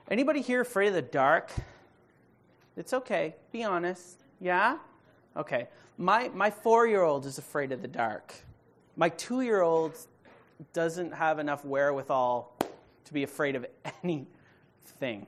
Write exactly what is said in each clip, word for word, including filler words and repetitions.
Anybody here afraid of the dark? It's okay. Be honest. Yeah? Okay. My my four-year-old is afraid of the dark. My two-year-old doesn't have enough wherewithal to be afraid of anything.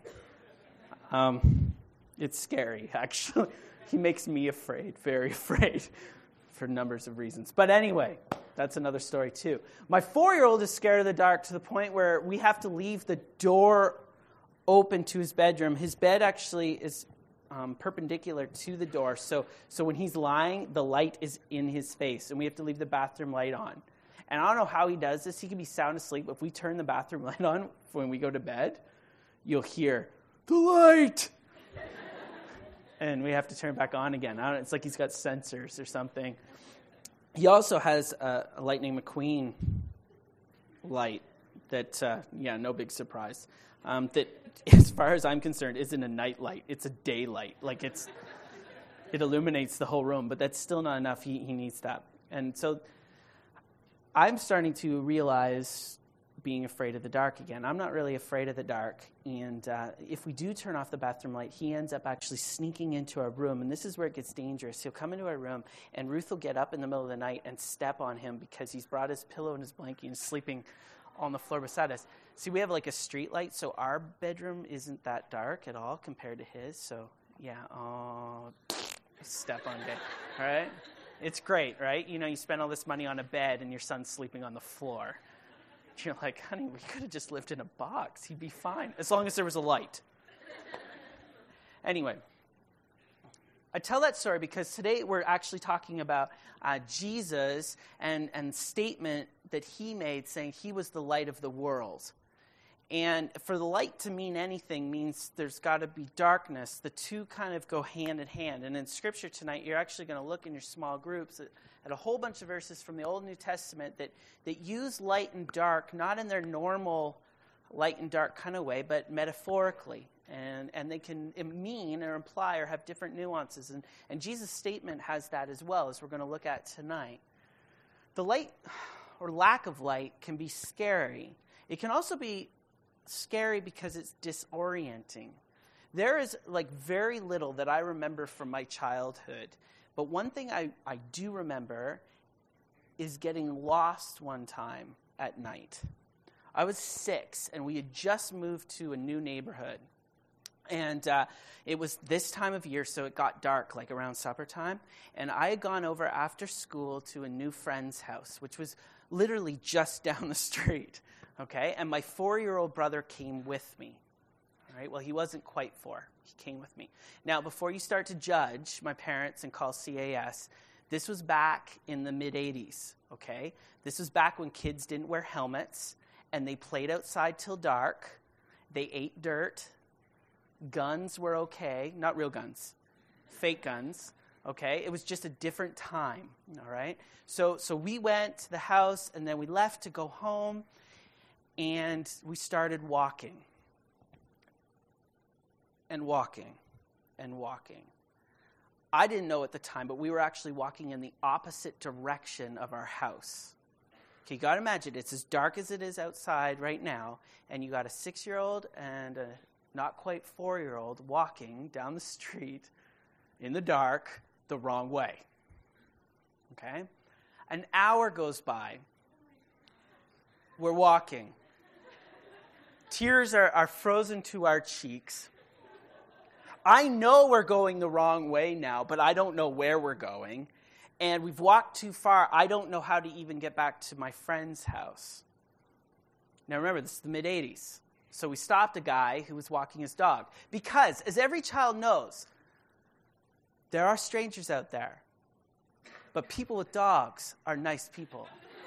Um, it's scary, actually. He makes me afraid, very afraid, for numbers of reasons. But anyway, that's another story too. My four-year-old is scared of the dark to the point where we have to leave the door open to his bedroom. His bed actually is um, perpendicular to the door, so so when he's lying, the light is in his face, and we have to leave the bathroom light on. And I don't know how he does this. He can be sound asleep. If we turn the bathroom light on when we go to bed, you'll hear, the light! And we have to turn it back on again. I don't, it's like he's got sensors or something. He also has a, a Lightning McQueen light that, uh, yeah, no big surprise, um, that, as far as I'm concerned, isn't a night light. It's a daylight. Like, it's, it illuminates the whole room, but that's still not enough. He, he needs that. And so I'm starting to realize being afraid of the dark again. I'm not really afraid of the dark, and uh, if we do turn off the bathroom light, he ends up actually sneaking into our room, and this is where it gets dangerous. He'll come into our room, and Ruth will get up in the middle of the night and step on him because he's brought his pillow and his blanket and is sleeping on the floor beside us. See, we have like a street light, so our bedroom isn't that dark at all compared to his, so yeah, oh, step on it, all right? It's great, right? You know, you spend all this money on a bed, and your son's sleeping on the floor. You're like, honey, we could have just lived in a box. He'd be fine, as long as there was a light. Anyway, I tell that story because today we're actually talking about uh, Jesus and, and statement that he made saying he was the light of the world. And for the light to mean anything means there's got to be darkness. The two kind of go hand in hand. And in Scripture tonight, you're actually going to look in your small groups at, at a whole bunch of verses from the Old and New Testament that, that use light and dark, not in their normal light and dark kind of way, but metaphorically. And, and they can mean or imply or have different nuances. And, and Jesus' statement has that as well, as we're going to look at tonight. The light or lack of light can be scary. It can also be scary because it's disorienting. There is like very little that I remember from my childhood, but one thing I, I do remember is getting lost one time at night. I was six, and we had just moved to a new neighborhood, and uh, it was this time of year, so it got dark, like around supper time, and I had gone over after school to a new friend's house, which was literally just down the street. Okay, and my four-year-old brother came with me. All right, well, he wasn't quite four. He came with me. Now, before you start to judge my parents and call C A S, this was back in the mid-eighties, okay? This was back when kids didn't wear helmets, and they played outside till dark. They ate dirt. Guns were okay. Not real guns. Fake guns. Okay, it was just a different time, all right? So, so we went to the house, and then we left to go home, and we started walking and walking and walking. I didn't know at the time, but we were actually walking in the opposite direction of our house. Okay, you got to imagine, it's as dark as it is outside right now, and you got a six-year-old and a not quite four-year-old walking down the street in the dark the wrong way. Okay? An hour goes by. We're walking. Tears are, are frozen to our cheeks. I know we're going the wrong way now, but I don't know where we're going. And we've walked too far. I don't know how to even get back to my friend's house. Now remember, this is the mid-eighties. So we stopped a guy who was walking his dog. Because, as every child knows, there are strangers out there. But people with dogs are nice people.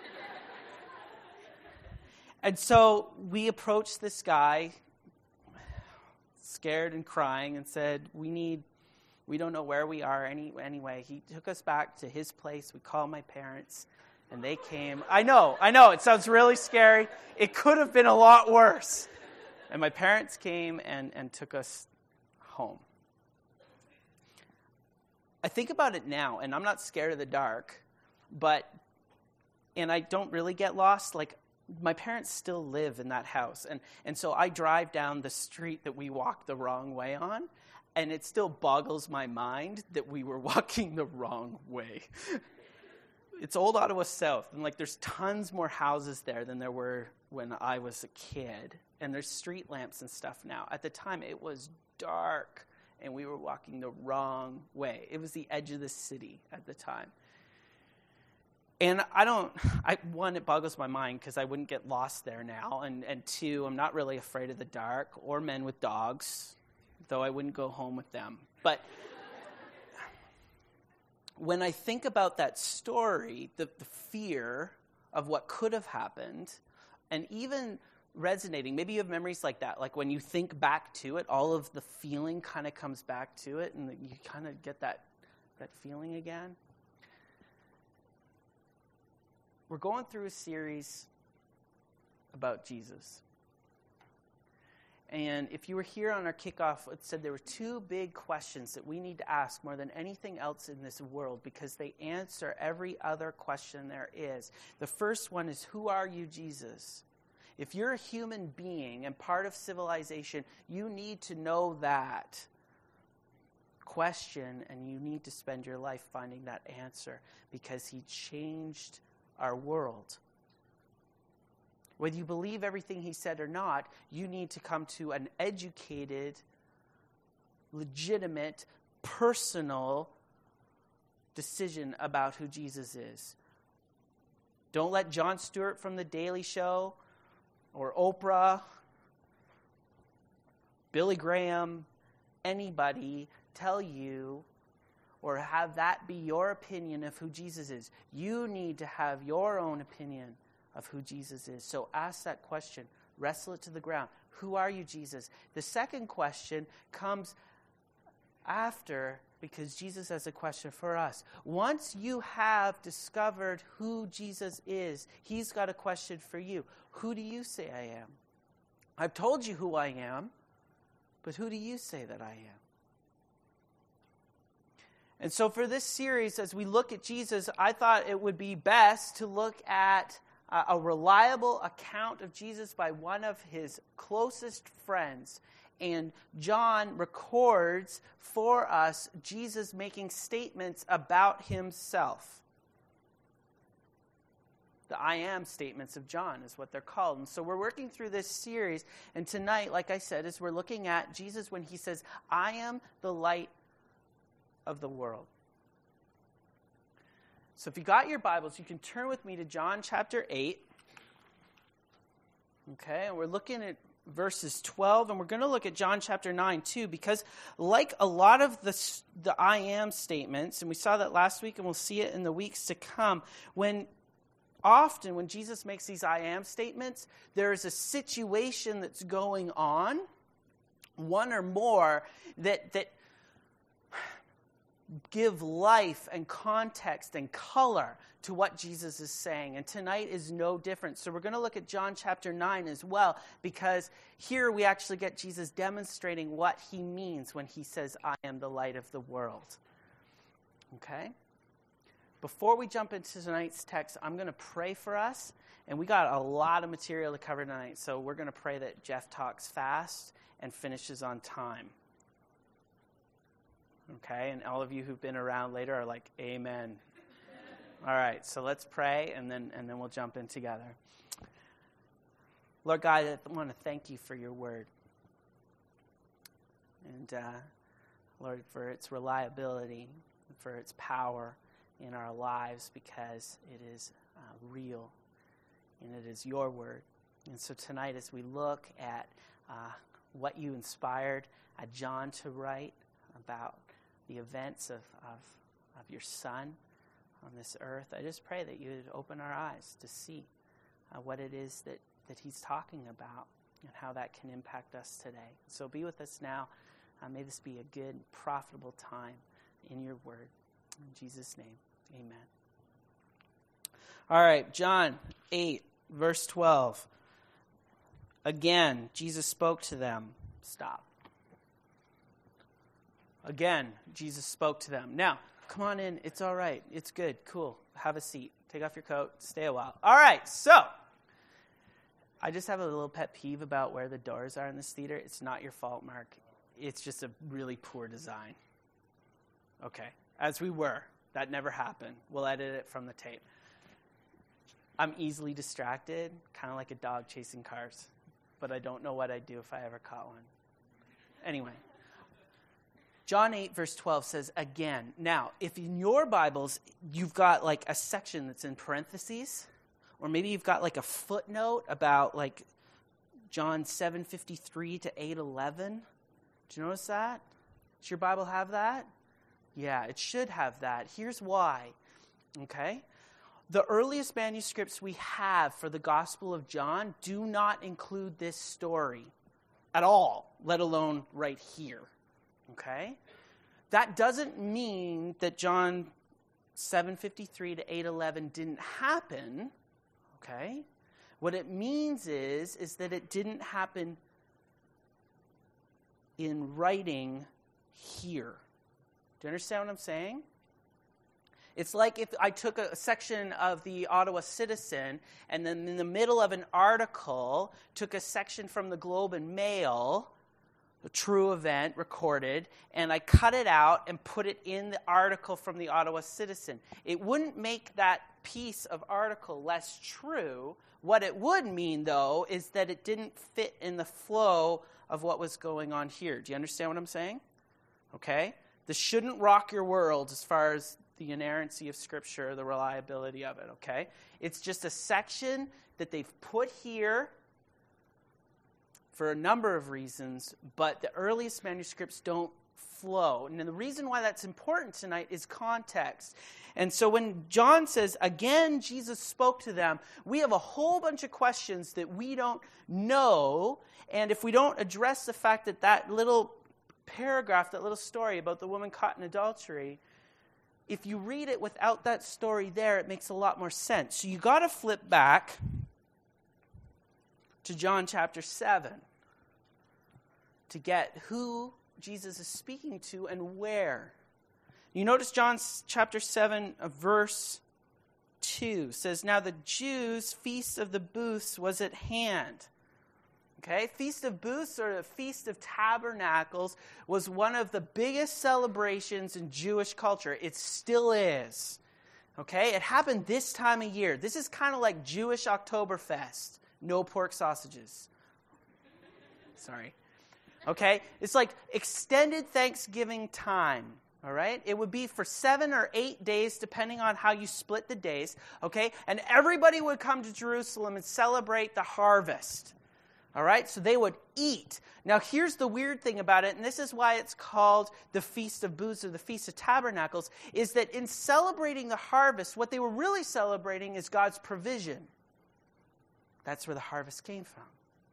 And so we approached this guy, scared and crying, and said, we need, we don't know where we are any, anyway. He took us back to his place. We called my parents, and they came. I know, I know, it sounds really scary. It could have been a lot worse. And my parents came and, and took us home. I think about it now, and I'm not scared of the dark, but, and I don't really get lost. Like, my parents still live in that house. And, and so I drive down the street that we walked the wrong way on, and it still boggles my mind that we were walking the wrong way. It's Old Ottawa South, and like there's tons more houses there than there were when I was a kid. And there's street lamps and stuff now. At the time, it was dark, and we were walking the wrong way. It was the edge of the city at the time. And I don't, I, one, it boggles my mind because I wouldn't get lost there now. And, and two, I'm not really afraid of the dark or men with dogs, though I wouldn't go home with them. But when I think about that story, the, the fear of what could have happened, and even resonating, maybe you have memories like that, like when you think back to it, all of the feeling kind of comes back to it, and you kind of get that, that feeling again. We're going through a series about Jesus. And if you were here on our kickoff, it said there were two big questions that we need to ask more than anything else in this world because they answer every other question there is. The first one is, who are you, Jesus? If you're a human being and part of civilization, you need to know that question, and you need to spend your life finding that answer because he changed our world. Whether you believe everything he said or not, you need to come to an educated, legitimate, personal decision about who Jesus is. Don't let Jon Stewart from The Daily Show or Oprah, Billy Graham, anybody tell you or have that be your opinion of who Jesus is. You need to have your own opinion of who Jesus is. So ask that question. Wrestle it to the ground. Who are you, Jesus? The second question comes after, because Jesus has a question for us. Once you have discovered who Jesus is, he's got a question for you. Who do you say I am? I've told you who I am, but who do you say that I am? And so for this series, as we look at Jesus, I thought it would be best to look at a, a reliable account of Jesus by one of his closest friends. And John records for us Jesus making statements about himself. The I am statements of John is what they're called. And so we're working through this series. And tonight, like I said, is we're looking at Jesus when he says, I am the light of the world. So if you got your Bibles, you can turn with me to John chapter eight. Okay, and we're looking at verses twelve, and we're going to look at John chapter nine too, because like a lot of the, the I am statements, and we saw that last week and we'll see it in the weeks to come, when often when Jesus makes these I am statements, there is a situation that's going on, one or more, that that give life and context and color to what Jesus is saying. And tonight is no different. So we're going to look at John chapter nine as well, because here we actually get Jesus demonstrating what he means when he says, I am the light of the world. Okay? Before we jump into tonight's text, I'm going to pray for us. And we got a lot of material to cover tonight, so we're going to pray that Jeff talks fast and finishes on time. Okay, and all of you who've been around later are like, amen. All right, so let's pray, and then and then we'll jump in together. Lord God, I want to thank you for your word. And, uh, Lord, for its reliability, for its power in our lives, because it is uh, real, and it is your word. And so tonight, as we look at uh, what you inspired uh, John to write about the events of, of, of your Son on this earth, I just pray that you would open our eyes to see uh, what it is that, that he's talking about and how that can impact us today. So be with us now. Uh, may this be a good, profitable time in your word. In Jesus' name, amen. All right, John eight, verse twelve. Again, Jesus spoke to them. Stop. Again, Jesus spoke to them. Now, come on in. It's all right. It's good. Cool. Have a seat. Take off your coat. Stay a while. All right. So, I just have a little pet peeve about where the doors are in this theater. It's not your fault, Mark. It's just a really poor design. Okay, as we were. That never happened. We'll edit it from the tape. I'm easily distracted, kind of like a dog chasing cars. But I don't know what I'd do if I ever caught one. Anyway. John eight, verse twelve says, again. Now, if in your Bibles, you've got like a section that's in parentheses, or maybe you've got like a footnote about like John seven fifty-three to eight eleven. Do you notice that? Does your Bible have that? Yeah, it should have that. Here's why. Okay? The earliest manuscripts we have for the Gospel of John do not include this story at all, let alone right here. Okay? That doesn't mean that John seven fifty-three to eight eleven didn't happen. Okay? What it means is, is that it didn't happen in writing here. Do you understand what I'm saying? It's like if I took a section of the Ottawa Citizen and then in the middle of an article took a section from the Globe and Mail, a true event recorded, and I cut it out and put it in the article from the Ottawa Citizen. It wouldn't make that piece of article less true. What it would mean, though, is that it didn't fit in the flow of what was going on here. Do you understand what I'm saying? Okay? This shouldn't rock your world as far as the inerrancy of Scripture, the reliability of it, okay? It's just a section that they've put here for a number of reasons, but the earliest manuscripts don't flow. And the reason why that's important tonight is context. And so when John says, again, Jesus spoke to them, we have a whole bunch of questions that we don't know, and if we don't address the fact that that little paragraph, that little story about the woman caught in adultery, if you read it without that story there, it makes a lot more sense. So you got to flip back to John chapter seven to get who Jesus is speaking to and where. You notice John chapter seven, verse two says, now the Jews' feast of the booths was at hand. Okay, Feast of Booths, or the Feast of Tabernacles, was one of the biggest celebrations in Jewish culture. It still is. Okay, it happened this time of year. This is kind of like Jewish Oktoberfest. No pork sausages. Sorry. Okay, it's like extended Thanksgiving time. All right, it would be for seven or eight days, depending on how you split the days. Okay, and everybody would come to Jerusalem and celebrate the harvest. All right, so they would eat. Now, here's the weird thing about it, and this is why it's called the Feast of Booths or the Feast of Tabernacles, is that in celebrating the harvest, what they were really celebrating is God's provision. That's where the harvest came from.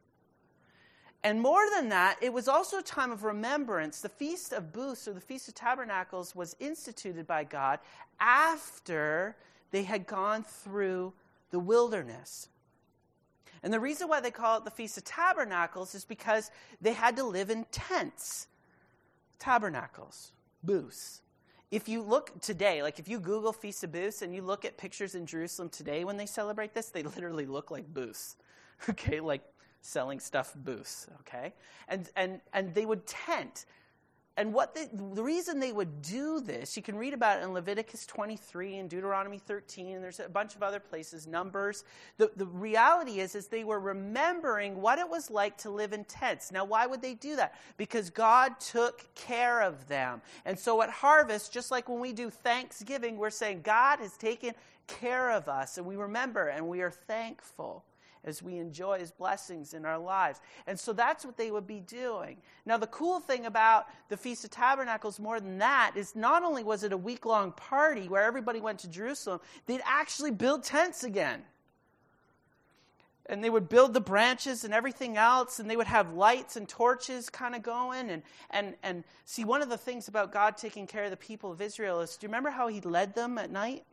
And more than that, it was also a time of remembrance. The Feast of Booths or the Feast of Tabernacles was instituted by God after they had gone through the wilderness. And the reason why they call it the Feast of Tabernacles is because they had to live in tents. Tabernacles, booths. If you look today, like if you Google Feast of Booths and you look at pictures in Jerusalem today when they celebrate this, they literally look like booths. Okay, like selling stuff booths, okay? And and and they would tent. And what they, the reason they would do this, you can read about it in Leviticus twenty-three and Deuteronomy thirteen, and there's a bunch of other places, Numbers. The, the reality is, is they were remembering what it was like to live in tents. Now, why would they do that? Because God took care of them. And so at harvest, just like when we do Thanksgiving, we're saying God has taken care of us, and we remember, and we are thankful as we enjoy his blessings in our lives. And so that's what they would be doing. Now, the cool thing about the Feast of Tabernacles more than that is not only was it a week-long party where everybody went to Jerusalem, they'd actually build tents again. And they would build the branches and everything else, and they would have lights and torches kind of going. And, and, and see, one of the things about God taking care of the people of Israel is, do you remember how he led them at night?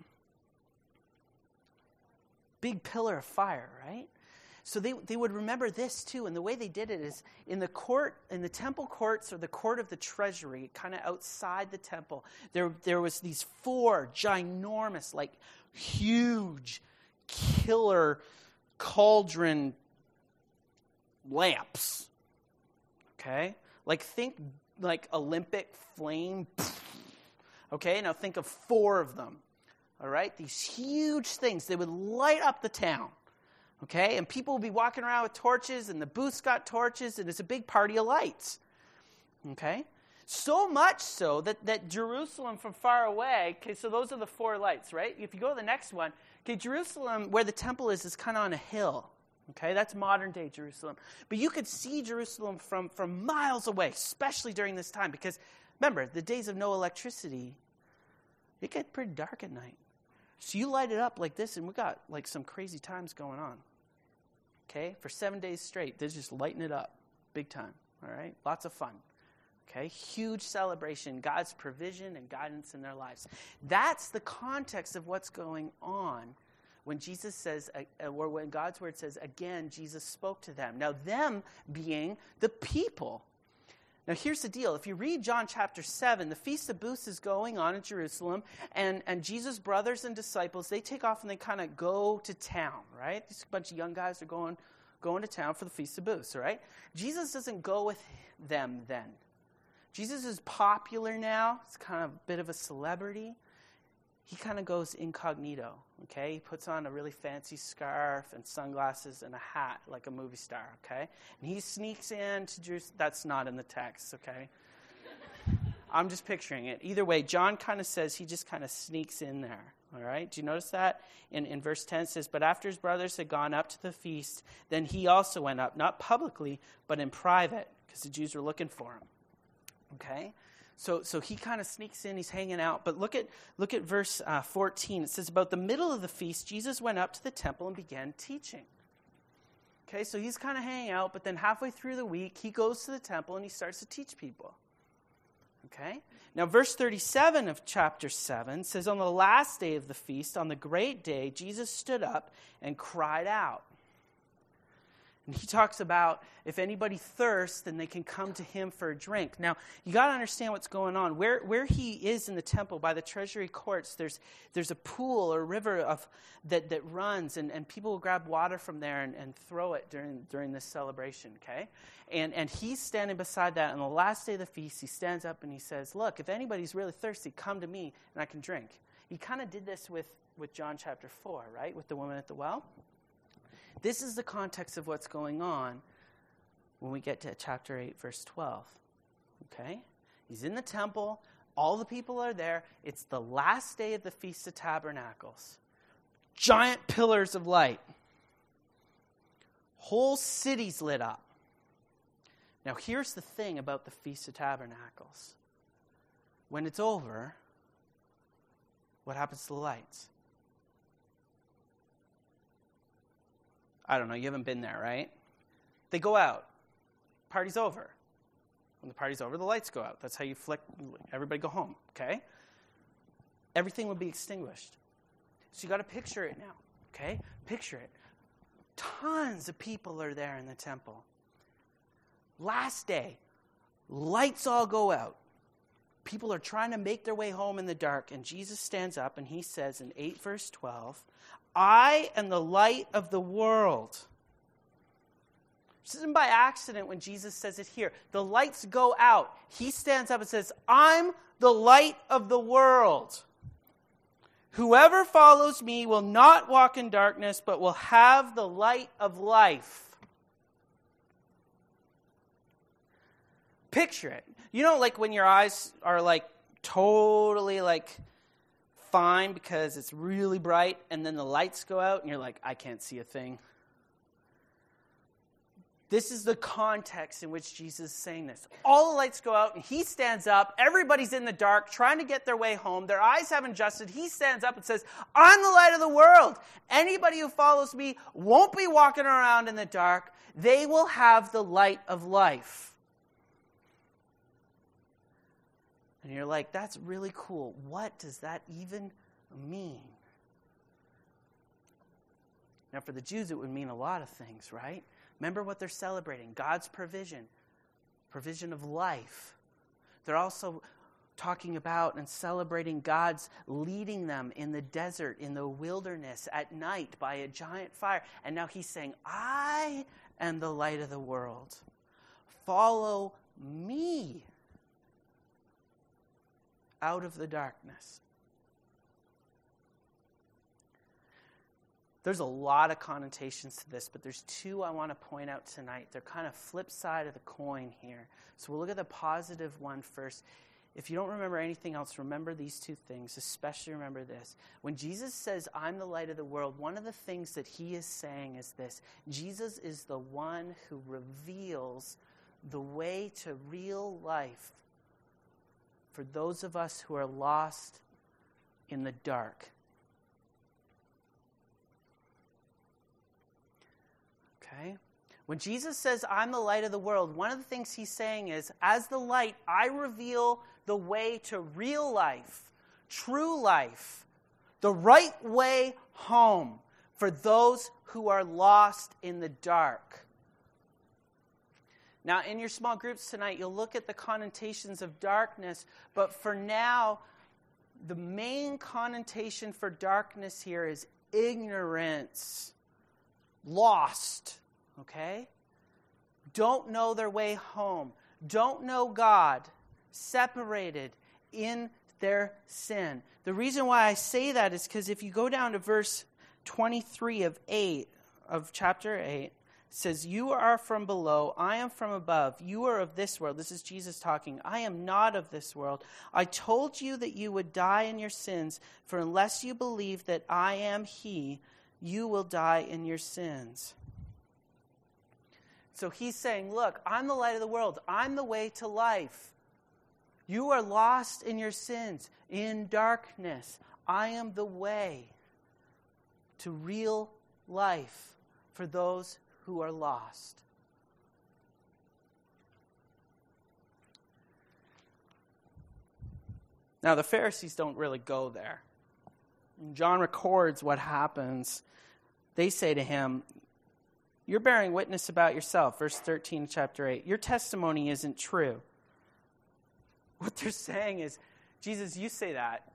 Big pillar of fire, right? So they, they would remember this too, and the way they did it is in the court, in the temple courts or the court of the treasury, kind of outside the temple, there, there was these four ginormous, like huge, killer cauldron lamps. Okay? Like think like Olympic flame. Okay, now think of four of them. All right? These huge things. They would light up the town. Okay? And people would be walking around with torches, and the booths got torches, and it's a big party of lights. Okay? So much so that, that Jerusalem from far away, okay, so those are the four lights, right? If you go to the next one, okay, Jerusalem, where the temple is, is kind of on a hill. Okay, that's modern-day Jerusalem. But you could see Jerusalem from, from miles away, especially during this time. Because, remember, the days of no electricity, it gets pretty dark at night. So you light it up like this, and we got, like, some crazy times going on. Okay, for seven days straight, they're just lighting it up big time, all right? Lots of fun. Okay, huge celebration, God's provision and guidance in their lives. That's the context of what's going on when Jesus says, uh, or when God's word says, again, Jesus spoke to them. Now, them being the people. Now, here's the deal. If you read John chapter seven, the Feast of Booths is going on in Jerusalem, and, and Jesus' brothers and disciples, they take off and they kind of go to town, right? These bunch of young guys are going, going to town for the Feast of Booths, right? Jesus doesn't go with them then. Jesus is popular now. He's kind of a bit of a celebrity. He kind of goes incognito, okay? He puts on a really fancy scarf and sunglasses and a hat like a movie star, okay? And he sneaks in to Jerusalem. That's not in the text, okay? I'm just picturing it. Either way, John kind of says he just kind of sneaks in there, all right? Do you notice that? In, in verse ten it says, but after his brothers had gone up to the feast, then he also went up, not publicly, but in private, because the Jews were looking for him. Okay, so so he kind of sneaks in, he's hanging out. But look at look at verse uh, fourteen. It says, about the middle of the feast, Jesus went up to the temple and began teaching. Okay, so he's kind of hanging out, but then halfway through the week, he goes to the temple and he starts to teach people. Okay, now verse thirty-seven of chapter seven says, on the last day of the feast, on the great day, Jesus stood up and cried out. And he talks about if anybody thirsts, then they can come to him for a drink. Now, you got to understand what's going on. Where where he is in the temple, by the treasury courts, there's there's a pool or river of that, that runs, and, and people will grab water from there and, and throw it during during this celebration, okay? And and he's standing beside that. On the last day of the feast, he stands up and he says, look, if anybody's really thirsty, come to me and I can drink. He kind of did this with, with John chapter four, right? With the woman at the well. This is the context of what's going on when we get to chapter eight, verse twelve. Okay? He's in the temple. All the people are there. It's the last day of the Feast of Tabernacles. Giant pillars of light. Whole cities lit up. Now, here's the thing about the Feast of Tabernacles. When it's over, what happens to the lights? I don't know, you haven't been there, right? They go out. Party's over. When the party's over, the lights go out. That's how you flick, everybody go home, okay? Everything will be extinguished. So you got to picture it now, okay? Picture it. Tons of people are there in the temple. Last day, lights all go out. People are trying to make their way home in the dark, and Jesus stands up and he says in eight verse twelve, I am the light of the world. This isn't by accident when Jesus says it here. The lights go out. He stands up and says, I'm the light of the world. Whoever follows me will not walk in darkness, but will have the light of life. Picture it. You know, like when your eyes are like totally like fine because it's really bright, and then the lights go out and you're like, I can't see a thing. This is the context in which Jesus is saying this. All the lights go out and he stands up. Everybody's in the dark trying to get their way home. Their eyes haven't adjusted. He stands up and says, I'm the light of the world. Anybody who follows me won't be walking around in the dark. They will have the light of life. And you're like, that's really cool. What does that even mean? Now, for the Jews, it would mean a lot of things, right? Remember what they're celebrating, God's provision, provision of life. They're also talking about and celebrating God's leading them in the desert, in the wilderness, at night by a giant fire. And now he's saying, I and the light of the world. Follow me out of the darkness. There's a lot of connotations to this, but there's two I want to point out tonight. They're kind of flip side of the coin here. So we'll look at the positive one first. If you don't remember anything else, remember these two things, especially remember this. When Jesus says, I'm the light of the world, one of the things that he is saying is this. Jesus is the one who reveals the way to real life for those of us who are lost in the dark. Okay? When Jesus says, I'm the light of the world, one of the things he's saying is, as the light, I reveal the way to real life, true life, the right way home for those who are lost in the dark. Now, in your small groups tonight, you'll look at the connotations of darkness, but for now, the main connotation for darkness here is ignorance, lost. Okay? Don't know their way home. Don't know God. Separated in their sin. The reason why I say that is because if you go down to verse twenty-three of eight, of chapter eight, it says, you are from below, I am from above. You are of this world. This is Jesus talking. I am not of this world. I told you that you would die in your sins, for unless you believe that I am he, you will die in your sins. So he's saying, look, I'm the light of the world. I'm the way to life. You are lost in your sins, in darkness. I am the way to real life for those who are lost. Now, the Pharisees don't really go there. John records what happens. They say to him, you're bearing witness about yourself, verse thirteen, chapter eight. Your testimony isn't true. What they're saying is, Jesus, you say that.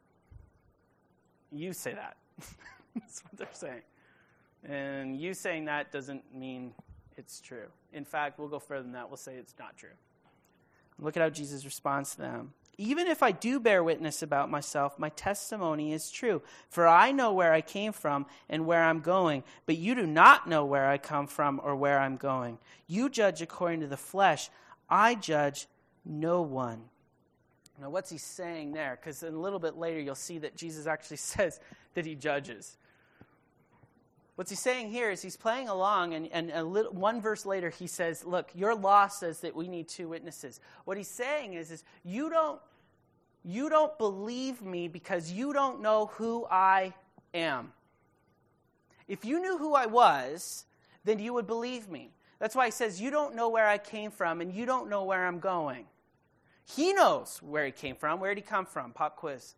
You say that. That's what they're saying. And you saying that doesn't mean it's true. In fact, we'll go further than that. We'll say it's not true. Look at how Jesus responds to them. Even if I do bear witness about myself, my testimony is true. For I know where I came from and where I'm going, but you do not know where I come from or where I'm going. You judge according to the flesh. I judge no one. Now, what's he saying there? Because a little bit later, you'll see that Jesus actually says that he judges. What's he saying here is he's playing along, and, and a little, one verse later, he says, look, your law says that we need two witnesses. What he's saying is, is you don't You don't believe me because you don't know who I am. If you knew who I was, then you would believe me. That's why he says you don't know where I came from and you don't know where I'm going. He knows where he came from. Where did he come from? Pop quiz.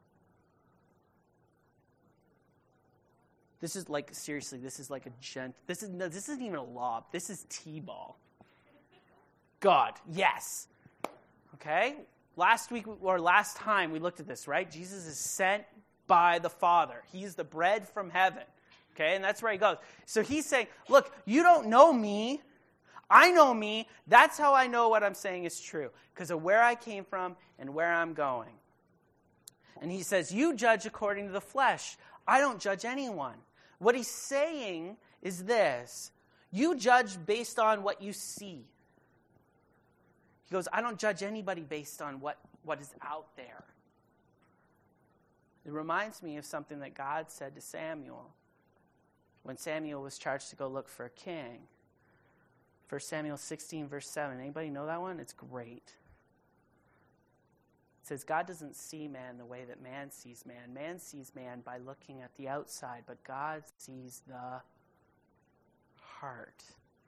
This is like, seriously, this is like a gent. This is no, this isn't even a lob. This is T-ball. God, yes. Okay? Last week, or last time, we looked at this, right? Jesus is sent by the Father. He's the bread from heaven. Okay, and that's where he goes. So he's saying, look, you don't know me. I know me. That's how I know what I'm saying is true, because of where I came from and where I'm going. And he says, you judge according to the flesh. I don't judge anyone. What he's saying is this. You judge based on what you see. He goes, I don't judge anybody based on what, what is out there. It reminds me of something that God said to Samuel when Samuel was charged to go look for a king. First Samuel sixteen, verse seven. Anybody know that one? It's great. It says, God doesn't see man the way that man sees man. Man sees man by looking at the outside, but God sees the heart.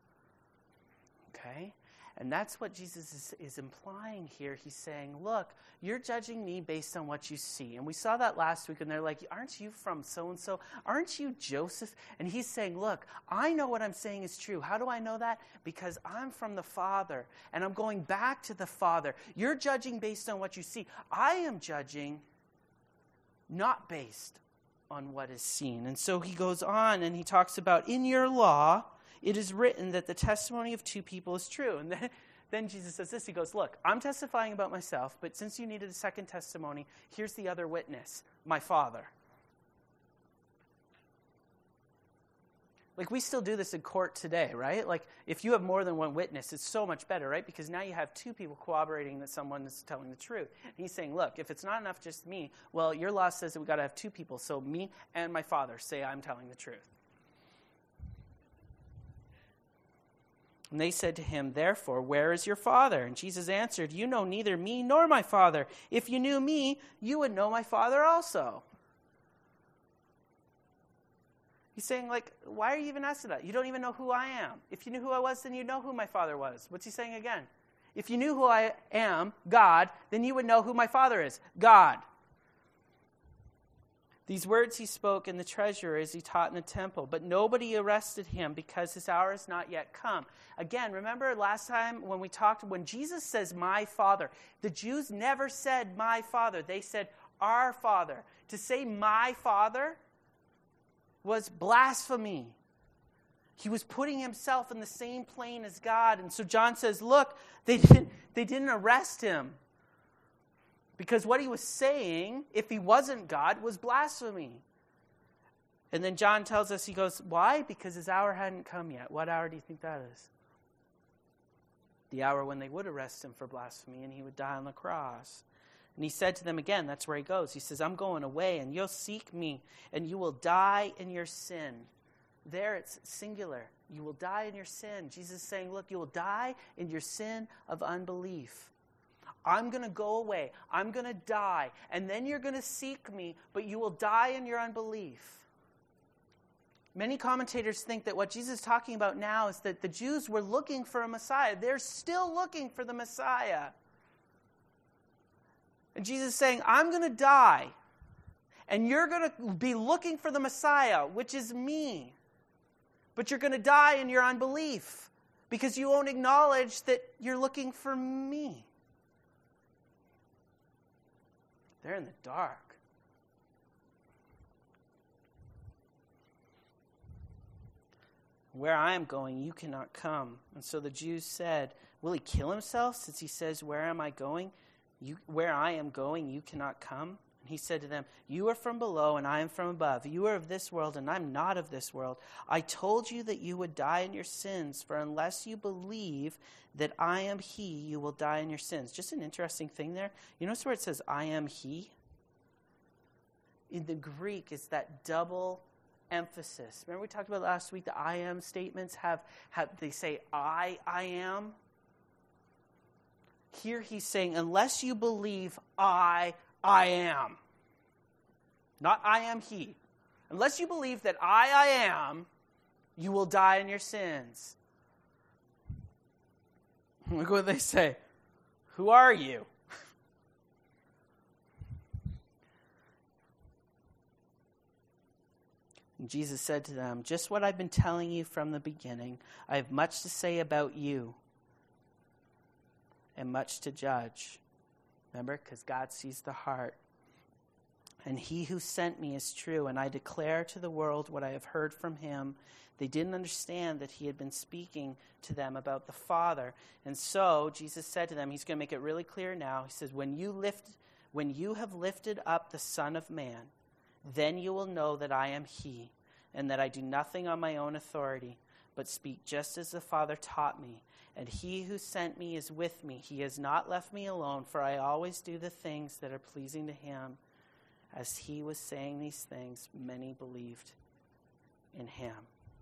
Okay? And that's what Jesus is, is implying here. He's saying, look, you're judging me based on what you see. And we saw that last week, and they're like, aren't you from so-and-so? Aren't you Joseph? And he's saying, look, I know what I'm saying is true. How do I know that? Because I'm from the Father, and I'm going back to the Father. You're judging based on what you see. I am judging not based on what is seen. And so he goes on, and he talks about, in your law, It is written that the testimony of two people is true. And then, then Jesus says this. He goes, look, I'm testifying about myself, but since you needed a second testimony, here's the other witness, my Father. Like, we still do this in court today, right? Like, if you have more than one witness, it's so much better, right? Because now you have two people corroborating that someone is telling the truth. And he's saying, look, if it's not enough just me, well, your law says that we've got to have two people. So me and my Father say I'm telling the truth. And they said to him, therefore, where is your Father? And Jesus answered, you know neither me nor my Father. If you knew me, you would know my Father also. He's saying, like, why are you even asking that? You don't even know who I am. If you knew who I was, then you'd know who my Father was. What's he saying again? If you knew who I am, God, then you would know who my Father is, God. These words he spoke in the treasury as he taught in the temple, but nobody arrested him because his hour has not yet come. Again, remember last time when we talked, when Jesus says, my Father, the Jews never said, my Father. They said, our Father. To say, my Father, was blasphemy. He was putting himself in the same plane as God. And so John says, look, they didn't, they didn't arrest him. Because what he was saying, if he wasn't God, was blasphemy. And then John tells us, he goes, why? Because his hour hadn't come yet. What hour do you think that is? The hour when they would arrest him for blasphemy and he would die on the cross. And he said to them again, that's where he goes. He says, I'm going away, and you'll seek me, and you will die in your sin. There it's singular. You will die in your sin. Jesus is saying, look, you will die in your sin of unbelief. I'm going to go away. I'm going to die. And then you're going to seek me, but you will die in your unbelief. Many commentators think that what Jesus is talking about now is that the Jews were looking for a Messiah. They're still looking for the Messiah. And Jesus is saying, I'm going to die, and you're going to be looking for the Messiah, which is me. But you're going to die in your unbelief because you won't acknowledge that you're looking for me. They're in the dark. Where I am going, you cannot come. And so the Jews said, will he kill himself since he says, where am I going? You, where I am going, you cannot come. And he said to them, you are from below and I am from above. You are of this world and I'm not of this world. I told you that you would die in your sins, for unless you believe that I am he, you will die in your sins. Just an interesting thing there. You notice where it says, I am he? In the Greek, it's that double emphasis. Remember we talked about last week, the I am statements have, have they say, I, I am. Here he's saying, unless you believe I, I am. Not I am he. Unless you believe that I, I am, you will die in your sins. Look what they say. Who are you? And Jesus said to them, just what I've been telling you from the beginning. I have much to say about you and much to judge. Remember, because God sees the heart. And he who sent me is true, and I declare to the world what I have heard from him. They didn't understand that he had been speaking to them about the Father. And so Jesus said to them, he's going to make it really clear now. He says, when you lift, when you have lifted up the Son of Man, then you will know that I am he, and that I do nothing on my own authority, but speak just as the Father taught me. And he who sent me is with me. He has not left me alone, for I always do the things that are pleasing to him. As he was saying these things, many believed in him.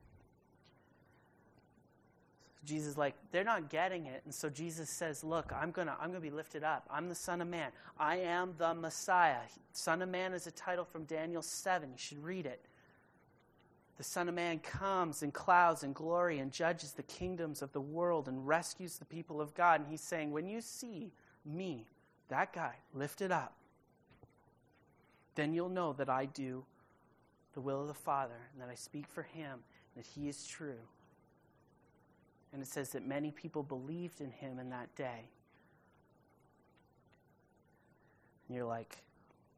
Jesus is like, they're not getting it. And so Jesus says, look, I'm going to I'm gonna be lifted up. I'm the Son of Man. I am the Messiah. Son of Man is a title from Daniel seven. You should read it. The Son of Man comes in clouds and glory and judges the kingdoms of the world and rescues the people of God. And he's saying, when you see me, that guy, lifted up, then you'll know that I do the will of the Father and that I speak for him, that he is true. And it says that many people believed in him in that day. And you're like,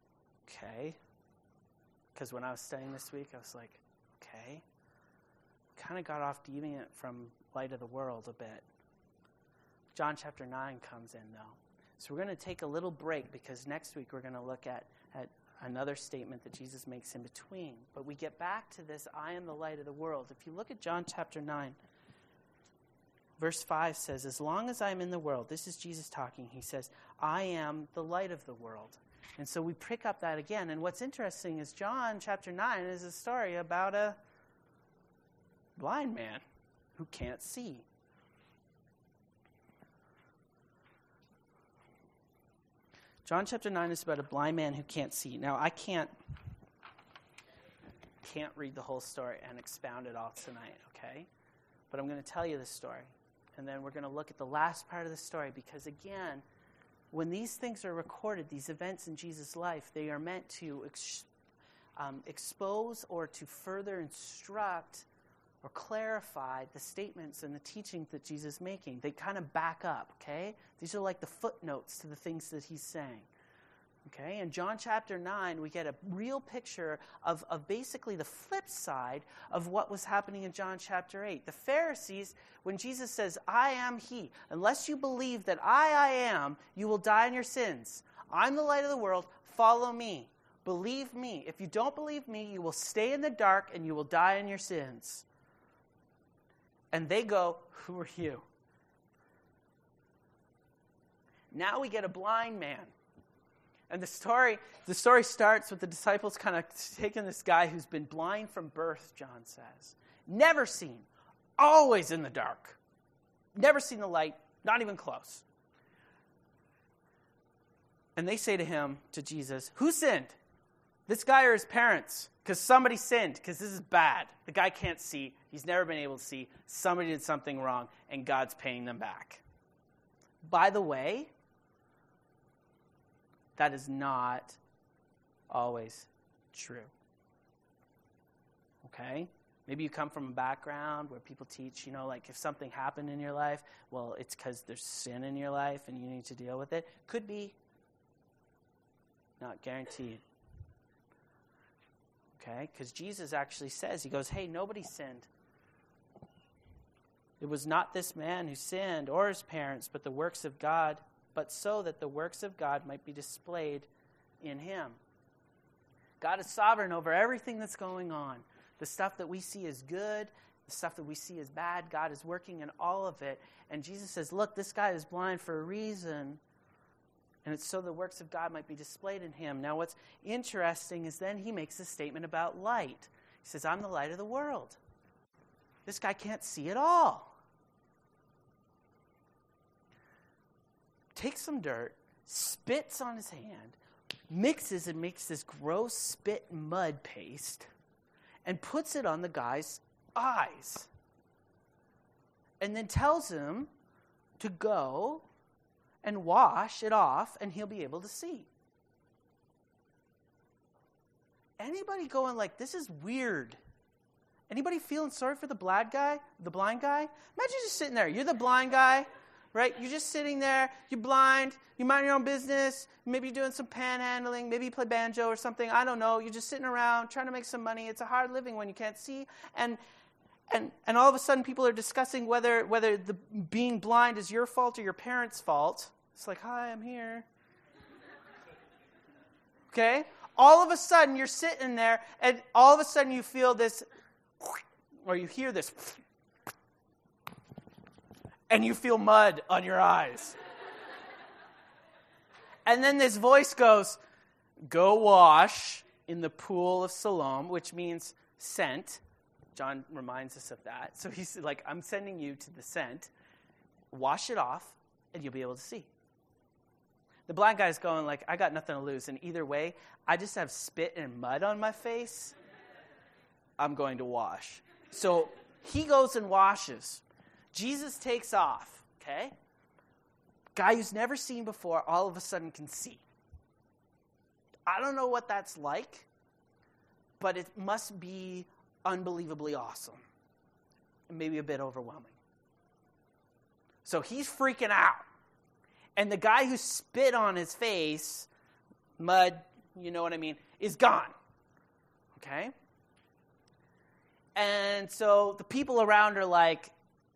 okay. Because when I was studying this week, I was like, okay. kind of got off deviant from light of the world a bit. John chapter nine comes in, though. So we're going to take a little break because next week we're going to look at, at another statement that Jesus makes in between. But we get back to this, I am the light of the world. If you look at John chapter nine, verse five says, as long as I'm in the world, this is Jesus talking, he says, I am the light of the world. And so we pick up that again. And what's interesting is John chapter nine is a story about a blind man who can't see. John chapter nine is about a blind man who can't see. Now, I can't, can't read the whole story and expound it all tonight, okay? But I'm going to tell you the story. And then we're going to look at the last part of the story because, again, when these things are recorded, these events in Jesus' life, they are meant to ex- um, expose or to further instruct or clarify the statements and the teachings that Jesus is making. They kind of back up, okay? These are like the footnotes to the things that he's saying. Okay, in John chapter nine, we get a real picture of, of basically the flip side of what was happening in John chapter eight. The Pharisees, when Jesus says, I am he, unless you believe that I, I am, you will die in your sins. I'm the light of the world, follow me. Believe me. If you don't believe me, you will stay in the dark and you will die in your sins. And they go, who are you? Now we get a blind man. And the story, the story starts with the disciples kind of taking this guy who's been blind from birth, John says. Never seen. Always in the dark. Never seen the light. Not even close. And they say to him, to Jesus, who sinned? This guy or his parents? Because somebody sinned, because this is bad. The guy can't see. He's never been able to see. Somebody did something wrong, and God's paying them back. By the way, that is not always true. Okay? Maybe you come from a background where people teach, you know, like if something happened in your life, well, it's because there's sin in your life and you need to deal with it. Could be. Not guaranteed. Okay? Because Jesus actually says, he goes, hey, nobody sinned. It was not this man who sinned or his parents, but the works of God, but so that the works of God might be displayed in him. God is sovereign over everything that's going on. The stuff that we see as good, the stuff that we see as bad, God is working in all of it. And Jesus says, look, this guy is blind for a reason. And it's so the works of God might be displayed in him. Now what's interesting is then he makes a statement about light. He says, I'm the light of the world. This guy can't see at all. Takes some dirt, spits on his hand, mixes and makes this gross spit mud paste, and puts it on the guy's eyes. And then tells him to go and wash it off, and he'll be able to see. Anybody going like, this is weird? Anybody feeling sorry for the blind guy? The blind guy? Imagine just sitting there. You're the blind guy, right? You're just sitting there. You're blind. You mind your own business. Maybe you're doing some panhandling. Maybe you play banjo or something. I don't know. You're just sitting around trying to make some money. It's a hard living when you can't see. And and and all of a sudden people are discussing whether whether the being blind is your fault or your parents' fault. It's like, hi, I'm here. Okay? All of a sudden you're sitting there and all of a sudden you feel this, or you hear this, and you feel mud on your eyes. And then this voice goes, go wash in the pool of Siloam, which means sent. John reminds us of that. So he's like, I'm sending you to the sent. Wash it off, and you'll be able to see. The blind guy's going like, I got nothing to lose. And either way, I just have spit and mud on my face. I'm going to wash. So he goes and washes. Jesus takes off, okay? Guy who's never seen before all of a sudden can see. I don't know what that's like, but it must be unbelievably awesome. And maybe a bit overwhelming. So he's freaking out. And the guy who spit on his face, mud, you know what I mean, is gone. Okay? And so the people around are like,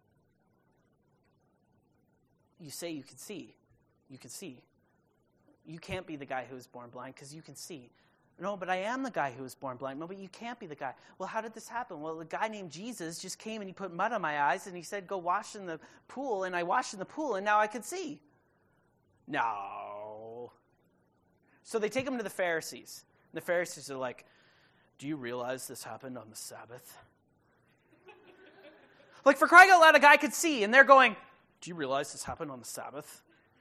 you say you can see. You can see. You can't be the guy who was born blind because you can see. No, but I am the guy who was born blind. No, but you can't be the guy. Well, how did this happen? Well, a guy named Jesus just came and he put mud on my eyes and he said, go wash in the pool. And I washed in the pool and now I can see. No. So they take him to the Pharisees. And the Pharisees are like, do you realize this happened on the Sabbath? Like, for crying out loud, a guy could see. And they're going, do you realize this happened on the Sabbath?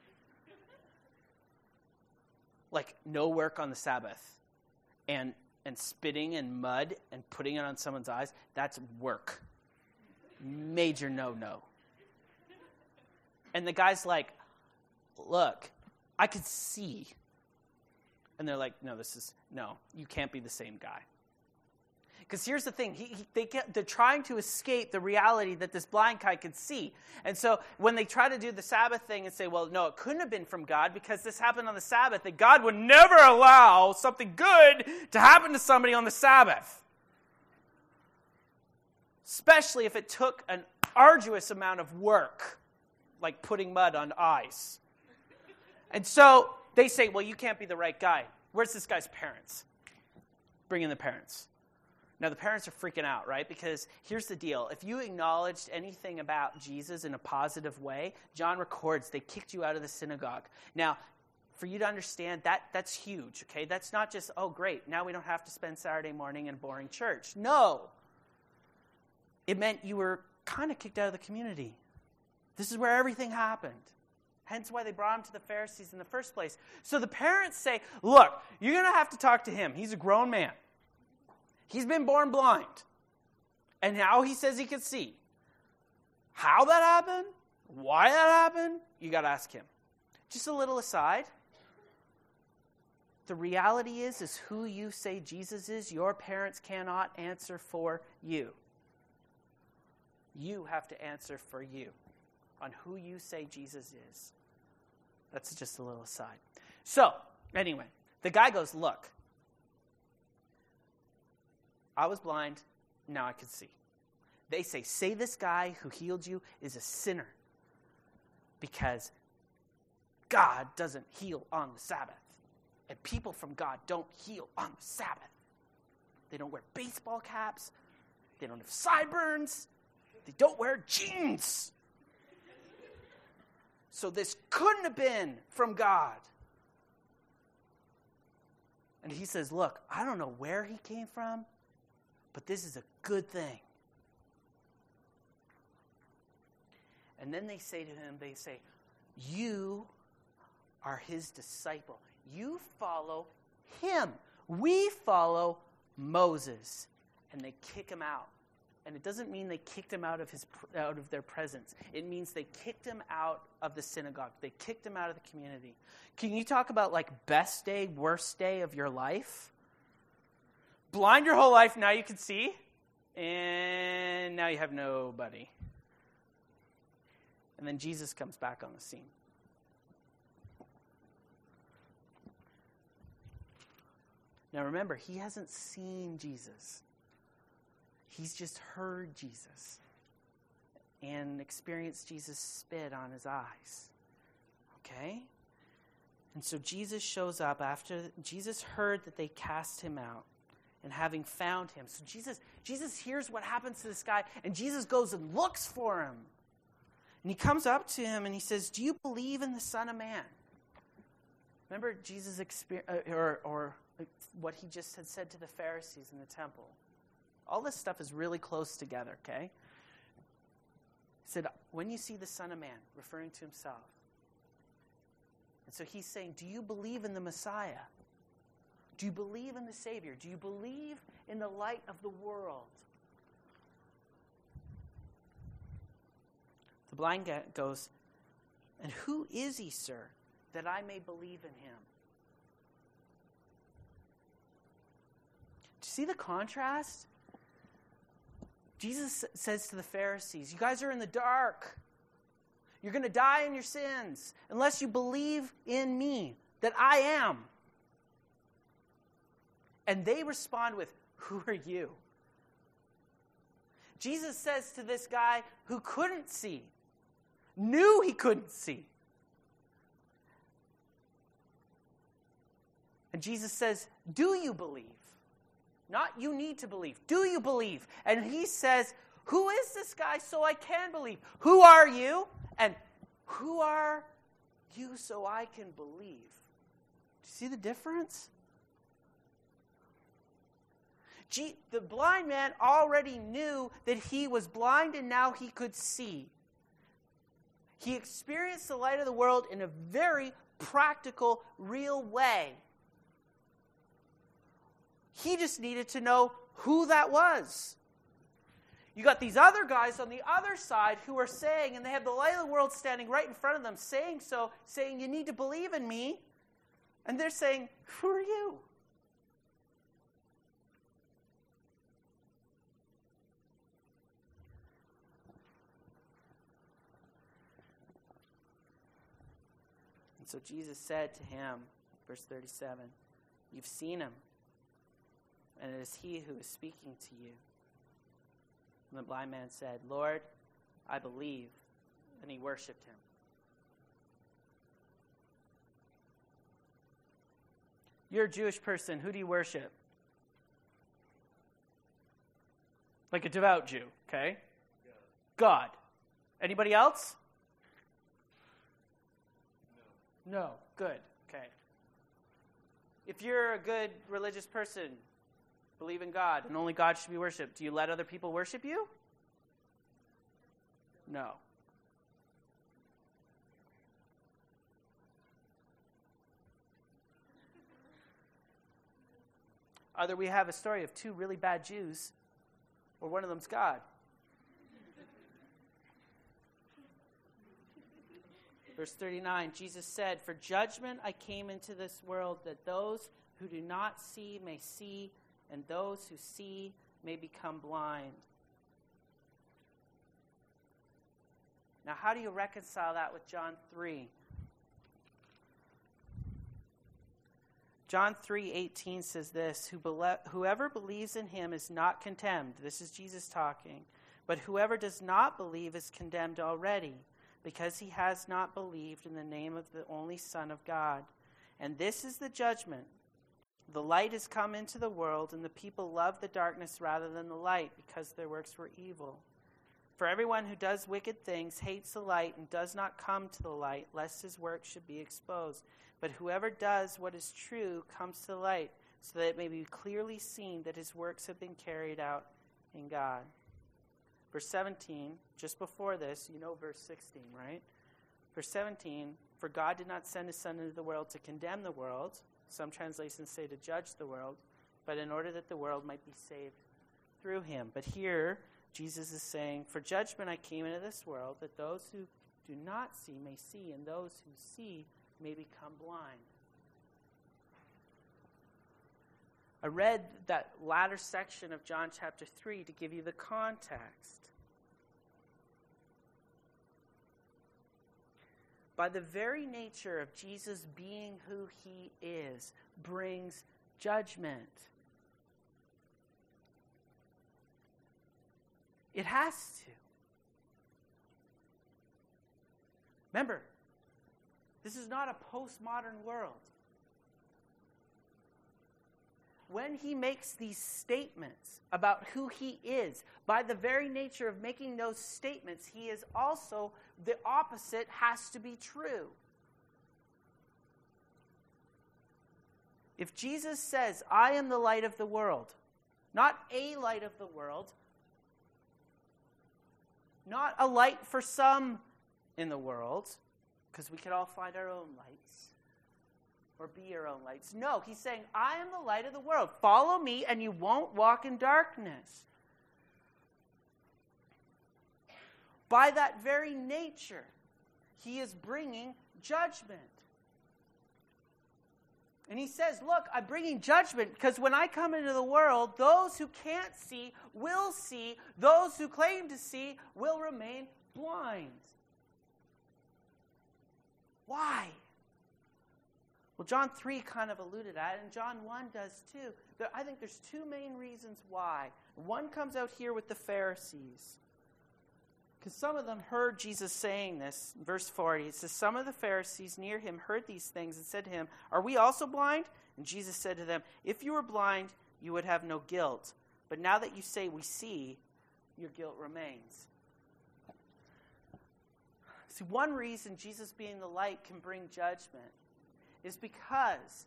Like, no work on the Sabbath. And and spitting in mud and putting it on someone's eyes, that's work. Major no-no. And the guy's like, look, I could see. And they're like, no, this is, no, you can't be the same guy. Because here's the thing, he, he, they get, they're trying to escape the reality that this blind guy could see. And so when they try to do the Sabbath thing and say, well, no, it couldn't have been from God because this happened on the Sabbath, that God would never allow something good to happen to somebody on the Sabbath. Especially if it took an arduous amount of work, like putting mud on eyes. And so they say, well, you can't be the right guy. Where's this guy's parents? Bring in the parents. Now, the parents are freaking out, right? Because here's the deal. If you acknowledged anything about Jesus in a positive way, John records they kicked you out of the synagogue. Now, for you to understand, that that's huge, okay? That's not just, oh, great, now we don't have to spend Saturday morning in a boring church. No. It meant you were kind of kicked out of the community. This is where everything happened. Hence why they brought him to the Pharisees in the first place. So the parents say, look, you're going to have to talk to him. He's a grown man. He's been born blind. And now he says he can see. How that happened? Why that happened? You got to ask him. Just a little aside. The reality is, is who you say Jesus is, your parents cannot answer for you. You have to answer for you on who you say Jesus is. That's just a little aside. So, anyway, the guy goes, look, I was blind, now I can see. They say, say this guy who healed you is a sinner because God doesn't heal on the Sabbath. And people from God don't heal on the Sabbath. They don't wear baseball caps. They don't have sideburns. They don't wear jeans. So this couldn't have been from God. And he says, look, I don't know where he came from, but this is a good thing. And then they say to him, they say, you are his disciple. You follow him. We follow Moses. And they kick him out. And it doesn't mean they kicked him out of his out of their presence. It means they kicked him out of the synagogue. They kicked him out of the community. Can you talk about like best day, worst day of your life? Blind your whole life, now you can see. And now you have nobody. And then Jesus comes back on the scene. Now remember, he hasn't seen Jesus. He's just heard Jesus and experienced Jesus spit on his eyes. Okay? And so Jesus shows up after Jesus heard that they cast him out. And having found him. So Jesus, Jesus hears what happens to this guy, and Jesus goes and looks for him. And he comes up to him and he says, do you believe in the Son of Man? Remember Jesus' experience, or, or what he just had said to the Pharisees in the temple. All this stuff is really close together, okay? He said, when you see the Son of Man, referring to himself. And so he's saying, do you believe in the Messiah? Do you believe in the Savior? Do you believe in the light of the world? The blind guy goes, and who is he, sir, that I may believe in him? Do you see the contrast? Jesus says to the Pharisees, you guys are in the dark. You're going to die in your sins unless you believe in me, that I am. And they respond with, who are you? Jesus says to this guy who couldn't see, knew he couldn't see. And Jesus says, do you believe? Not you need to believe. Do you believe? And he says, who is this guy so I can believe? Who are you? And who are you so I can believe? Do you see the difference? Gee, the blind man already knew that he was blind and now he could see. He experienced the light of the world in a very practical, real way. He just needed to know who that was. You got these other guys on the other side who are saying, and they have the light of the world standing right in front of them, saying so, saying, you need to believe in me. And they're saying, who are you? And so Jesus said to him, verse thirty-seven, you've seen him, and it is he who is speaking to you. And the blind man said, Lord, I believe. And he worshipped him. You're a Jewish person. Who do you worship? Like a devout Jew, okay? God. Anybody else? No. No. Good. Okay. If you're a good religious person, believe in God, and only God should be worshipped, do you let other people worship you? No. Either we have a story of two really bad Jews, or one of them's God. Verse thirty-nine, Jesus said, for judgment I came into this world, that those who do not see may see, and those who see may become blind. Now, how do you reconcile that with John three? John three eighteen says this, whoever believes in him is not condemned. This is Jesus talking. But whoever does not believe is condemned already, because he has not believed in the name of the only Son of God. And this is the judgment. The light has come into the world, and the people love the darkness rather than the light, because their works were evil. For everyone who does wicked things hates the light and does not come to the light, lest his work should be exposed. But whoever does what is true comes to the light, so that it may be clearly seen that his works have been carried out in God. Verse seventeen, just before this, you know verse sixteen, right? Verse seventeen, for God did not send his Son into the world to condemn the world. Some translations say to judge the world, but in order that the world might be saved through him. But here, Jesus is saying, for judgment I came into this world, that those who do not see may see, and those who see may become blind. I read that latter section of John chapter three to give you the context. By the very nature of Jesus being who he is, brings judgment. It has to. Remember, this is not a postmodern world. When he makes these statements about who he is, by the very nature of making those statements, he is also, the opposite has to be true. If Jesus says, I am the light of the world, not a light of the world, not a light for some in the world, because we could all find our own lights, or be our own lights. No, he's saying, I am the light of the world. Follow me and you won't walk in darkness. By that very nature, he is bringing judgment. And he says, look, I'm bringing judgment because when I come into the world, those who can't see will see. Those who claim to see will remain blind. Why? Well, John three kind of alluded at it, and John one does too. There, I think there's two main reasons why. One comes out here with the Pharisees. Because some of them heard Jesus saying this. In verse forty, it says, some of the Pharisees near him heard these things and said to him, are we also blind? And Jesus said to them, if you were blind, you would have no guilt. But now that you say we see, your guilt remains. See, one reason Jesus being the light can bring judgment is because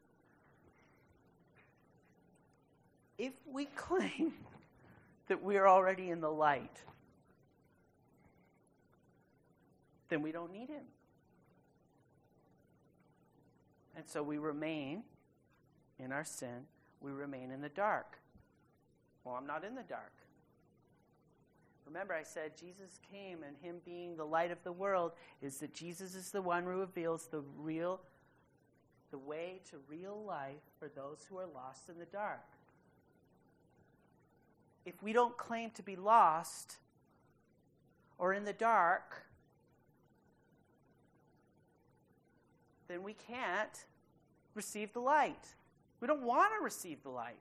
if we claim that we are already in the light, then we don't need him. And so we remain in our sin. We remain in the dark. Well, I'm not in the dark. Remember, I said Jesus came, and him being the light of the world is that Jesus is the one who reveals the real the way to real life for those who are lost in the dark. If we don't claim to be lost or in the dark, then we can't receive the light. We don't want to receive the light.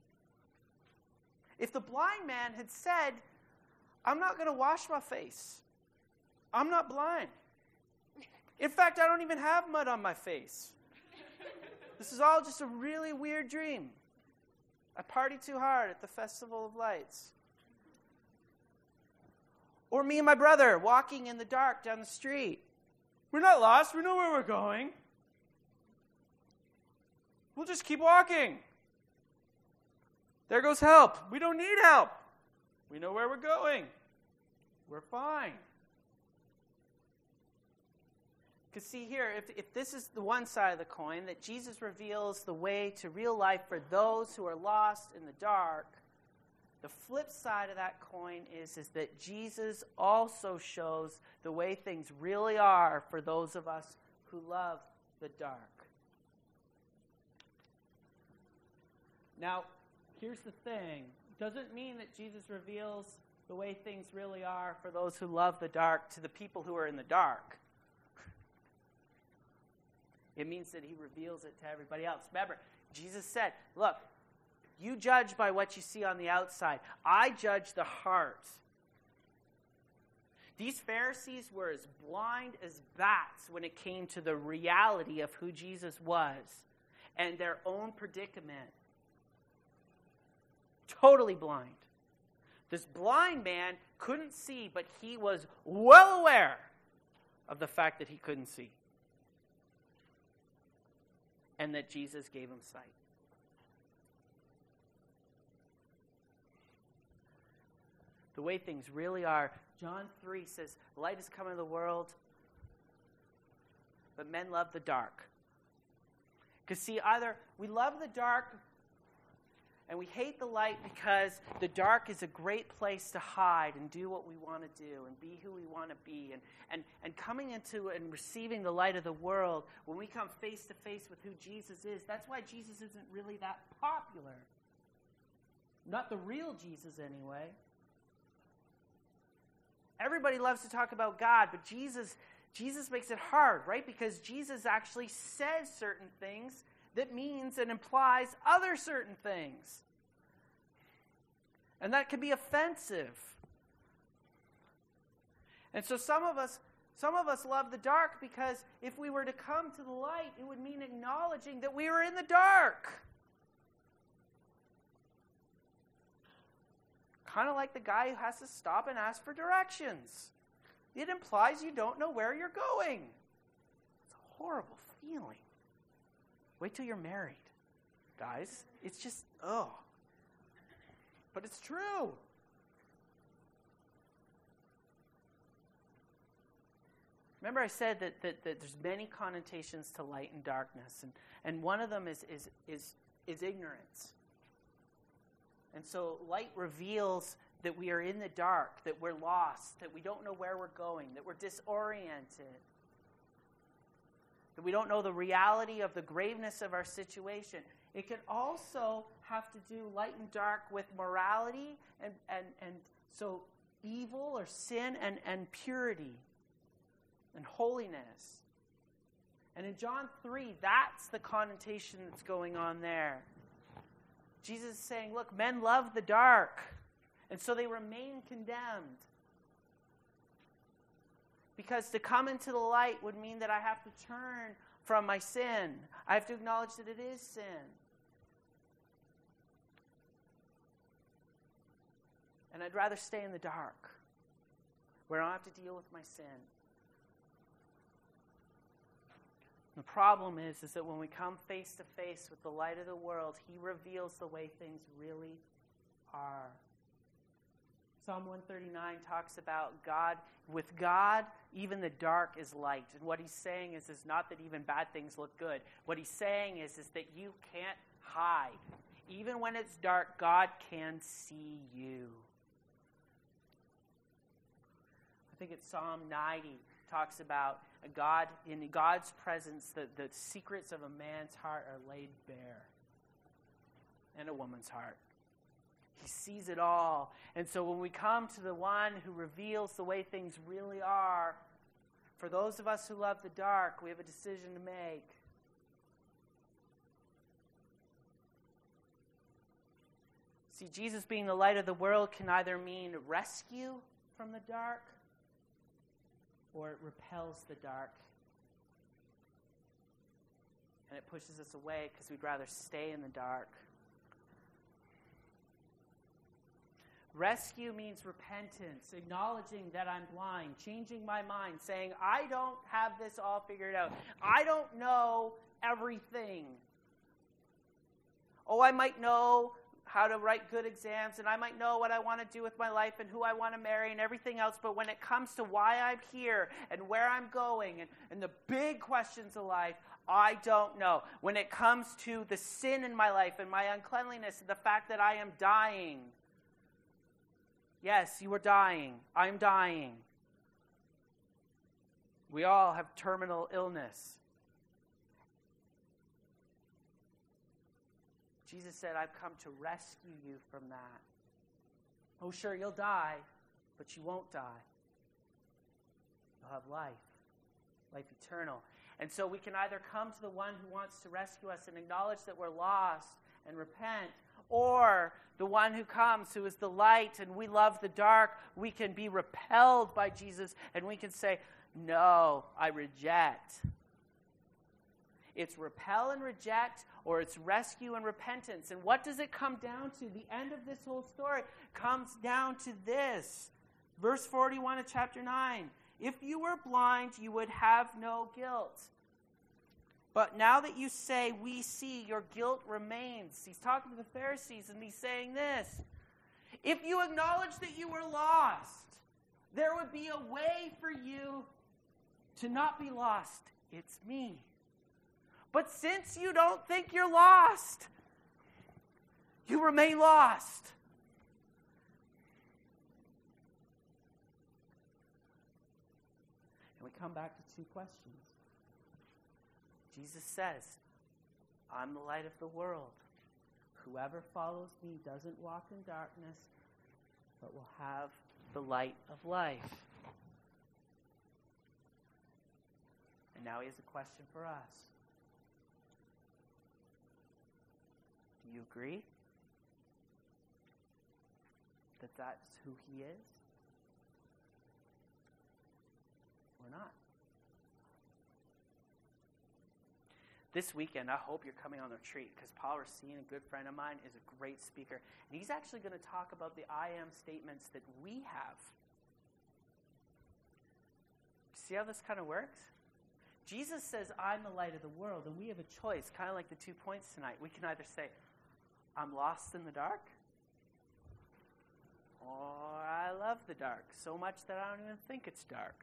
If the blind man had said, I'm not going to wash my face. I'm not blind. In fact, I don't even have mud on my face. This is all just a really weird dream. I party too hard at the Festival of Lights. Or me and my brother walking in the dark down the street. We're not lost. We know where we're going. We'll just keep walking. There goes help. We don't need help. We know where we're going. We're fine. Because see here, if, if this is the one side of the coin, that Jesus reveals the way to real life for those who are lost in the dark, the flip side of that coin is, is that Jesus also shows the way things really are for those of us who love the dark. Now, here's the thing. It doesn't mean that Jesus reveals the way things really are for those who love the dark to the people who are in the dark. It means that he reveals it to everybody else. Remember, Jesus said, look, you judge by what you see on the outside. I judge the heart. These Pharisees were as blind as bats when it came to the reality of who Jesus was and their own predicament. Totally blind. This blind man couldn't see, but he was well aware of the fact that he couldn't see. And that Jesus gave him sight. The way things really are, John three says, light has come into the world, but men love the dark. Because see, either we love the dark and we hate the light because the dark is a great place to hide and do what we want to do and be who we want to be. And, and, and coming into and receiving the light of the world, when we come face to face with who Jesus is, that's why Jesus isn't really that popular. Not the real Jesus anyway. Everybody loves to talk about God, but Jesus, Jesus makes it hard, right? Because Jesus actually says certain things that means and implies other certain things. And that can be offensive. And so some of us, some of us love the dark because if we were to come to the light, it would mean acknowledging that we were in the dark. Kind of like the guy who has to stop and ask for directions. It implies you don't know where you're going. It's a horrible feeling. Wait till you're married, guys. It's just, oh. But it's true. Remember I said that, that, that there's many connotations to light and darkness, and, and one of them is, is, is, is ignorance. And so light reveals that we are in the dark, that we're lost, that we don't know where we're going, that we're disoriented, that we don't know the reality of the graveness of our situation. It can also have to do light and dark with morality and, and, and so evil or sin and, and purity and holiness. And in John three, that's the connotation that's going on there. Jesus is saying, look, men love the dark, and so they remain condemned. Because to come into the light would mean that I have to turn from my sin. I have to acknowledge that it is sin. And I'd rather stay in the dark, where I don't have to deal with my sin. The problem is, is that when we come face to face with the light of the world, he reveals the way things really are. Psalm one thirty-nine talks about God. With God, even the dark is light. And what he's saying is, is not that even bad things look good. What he's saying is, is that you can't hide. Even when it's dark, God can see you. I think it's Psalm ninety talks about a God, in God's presence, the, the secrets of a man's heart are laid bare. And a woman's heart. He sees it all. And so when we come to the one who reveals the way things really are, for those of us who love the dark, we have a decision to make. See, Jesus being the light of the world can either mean rescue from the dark, or it repels the dark. And it pushes us away because we'd rather stay in the dark. Rescue means repentance, acknowledging that I'm blind, changing my mind, saying, I don't have this all figured out. I don't know everything. Oh, I might know how to write good exams, and I might know what I want to do with my life and who I want to marry and everything else, but when it comes to why I'm here and where I'm going and, and the big questions of life, I don't know. When it comes to the sin in my life and my uncleanliness and the fact that I am dying, yes, you are dying. I'm dying. We all have terminal illness. Jesus said, I've come to rescue you from that. Oh, sure, you'll die, but you won't die. You'll have life, life eternal. And so we can either come to the one who wants to rescue us and acknowledge that we're lost and repent, or the one who comes, who is the light, and we love the dark. We can be repelled by Jesus, and we can say, no, I reject. It's repel and reject, or it's rescue and repentance. And what does it come down to? The end of this whole story comes down to this. Verse forty-one of chapter nine. If you were blind, you would have no guilt. But now that you say, we see, your guilt remains. He's talking to the Pharisees, and he's saying this. If you acknowledge that you were lost, there would be a way for you to not be lost. It's me. But since you don't think you're lost, you remain lost. And we come back to two questions. Jesus says, I'm the light of the world. Whoever follows me doesn't walk in darkness, but will have the light of life. And now he has a question for us. Do you agree that that's who he is? Or not? This weekend, I hope you're coming on the retreat, because Paul Racine, a good friend of mine, is a great speaker. And he's actually going to talk about the I am statements that we have. See how this kind of works? Jesus says, I'm the light of the world, and we have a choice, kind of like the two points tonight. We can either say, I'm lost in the dark, or I love the dark so much that I don't even think it's dark.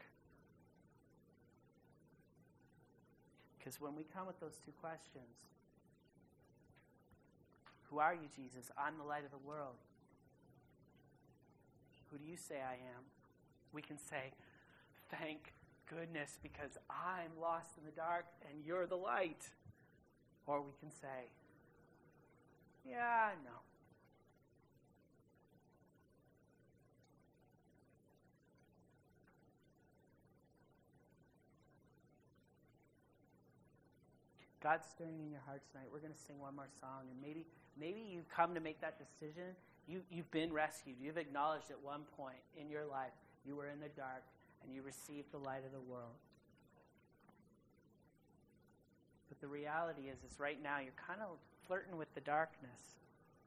Because when we come with those two questions, who are you, Jesus? I'm the light of the world. Who do you say I am? We can say, thank goodness, because I'm lost in the dark and you're the light. Or we can say, yeah, no. God's stirring in your heart tonight. We're going to sing one more song, and maybe maybe you've come to make that decision. You, you've been rescued. You've acknowledged at one point in your life you were in the dark, and you received the light of the world. But the reality is, is right now you're kind of flirting with the darkness.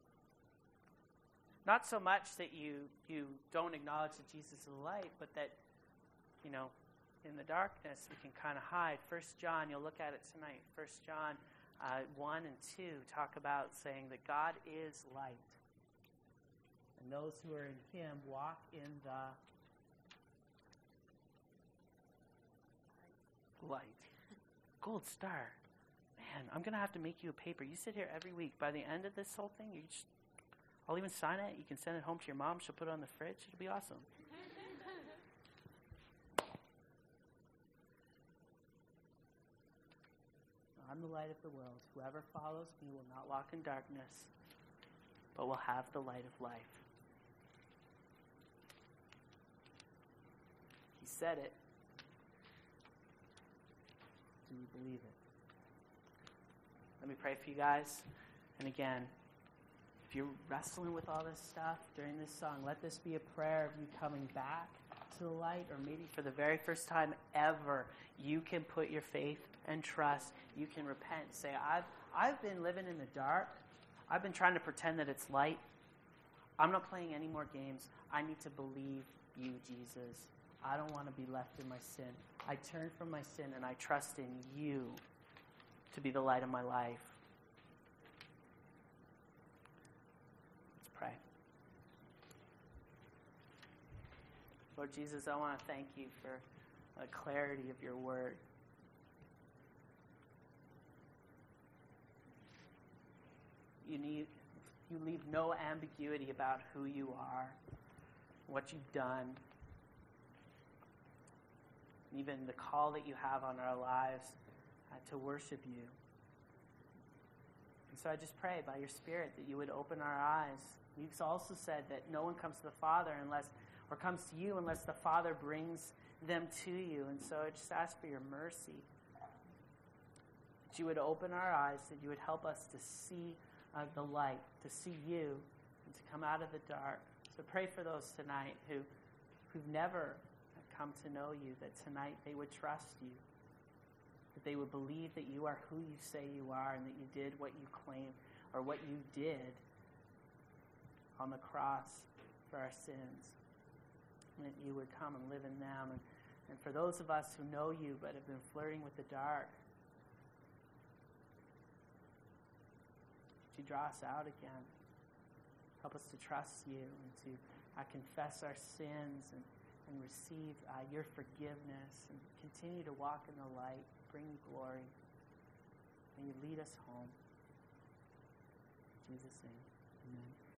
Not so much that you, you don't acknowledge that Jesus is the light, but that, you know, in the darkness we can kind of hide. First John, you'll look at it tonight. First John uh, one and two talk about saying that God is light. And those who are in him walk in the light. Gold star. Man, I'm going to have to make you a paper. You sit here every week. By the end of this whole thing, you just, I'll even sign it. You can send it home to your mom. She'll put it on the fridge. It'll be awesome. I'm the light of the world. Whoever follows me will not walk in darkness, but will have the light of life. He said it. Do you believe it? Let me pray for you guys. And again, if you're wrestling with all this stuff during this song, let this be a prayer of you coming back to the light, or maybe for the very first time ever, you can put your faith and trust. You can repent. Say, I've I've been living in the dark. I've been trying to pretend that it's light. I'm not playing any more games. I need to believe you, Jesus. I don't want to be left in my sin. I turn from my sin and I trust in you to be the light of my life. Let's pray. Lord Jesus, I want to thank you for the clarity of your word. You need, you leave no ambiguity about who you are, what you've done, and even the call that you have on our lives uh, to worship you. And so I just pray by your Spirit that you would open our eyes. You've also said that no one comes to the Father unless, or comes to you unless the Father brings them to you. And so I just ask for your mercy, that you would open our eyes, that you would help us to see uh, the light, to see you, and to come out of the dark. So pray for those tonight who, who've never come to know you, that tonight they would trust you, that they would believe that you are who you say you are, and that you did what you claim, or what you did on the cross for our sins, and that you would come and live in them. And, and for those of us who know you but have been flirting with the dark, would you draw us out again? Help us to trust you and to uh, confess our sins and, and receive uh, your forgiveness and continue to walk in the light, bring you glory. May you lead us home. In Jesus' name, amen.